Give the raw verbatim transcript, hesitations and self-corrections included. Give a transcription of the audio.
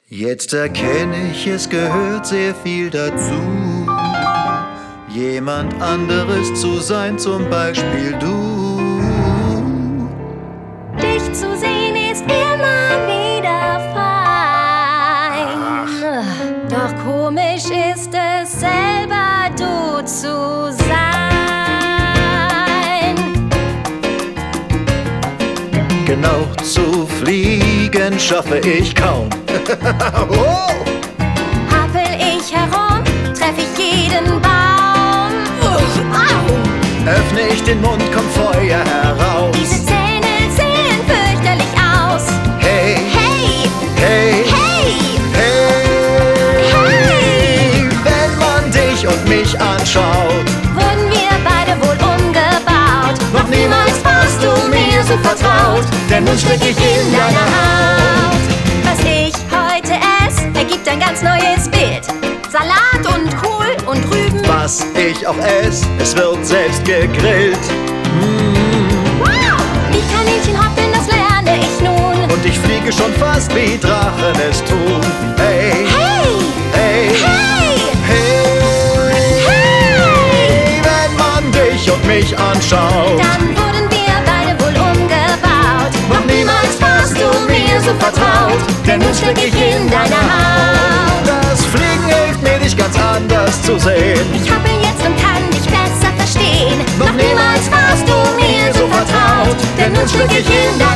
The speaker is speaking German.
Jetzt erkenne ich, es gehört sehr viel dazu, jemand anderes zu sein, zum Beispiel du. Dich zu sehen ist immer wieder fein. Ach. Doch komisch ist es, selber du zu sein. Genau zu fliegen schaffe ich kaum. Oh! Happel ich herum, treff ich jeden Baum. Au! Öffne ich den Mund, kommt Feuer heraus. Diese Zähne sehen fürchterlich aus. Hey, Hey, hey, hey, hey, hey! Wenn man dich und mich anschaut, Wurden wir beide wohl umgebaut. noch niemals warst du mir so vertraut, denn nun steck ich in deiner Haut. Was ich heute esse, ergibt ein ganz neues Bild. Salat und Kohl und Rüben. Was ich auch ess, es wird selbst gegrillt. Wow! Wie Kaninchen hoppeln, das lerne ich nun. Und ich fliege schon fast wie Drachen es tun. Hey, Hey, hey, hey, hey, hey! Wenn man dich und mich anschaut, Dann wurden wir beide wohl umgebaut. noch niemals warst du mir so vertraut, denn nun steck ich in deiner Haut. Das Fliegen hilft mir, dich ganz anders zu sehen. Ich hoppel jetzt und kann dich besser verstehen. Noch niemals warst du mir so vertraut, denn nun steck ich in deiner